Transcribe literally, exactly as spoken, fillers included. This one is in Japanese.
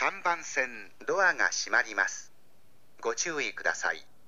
さんばん線ドアが閉まります。ご注意ください。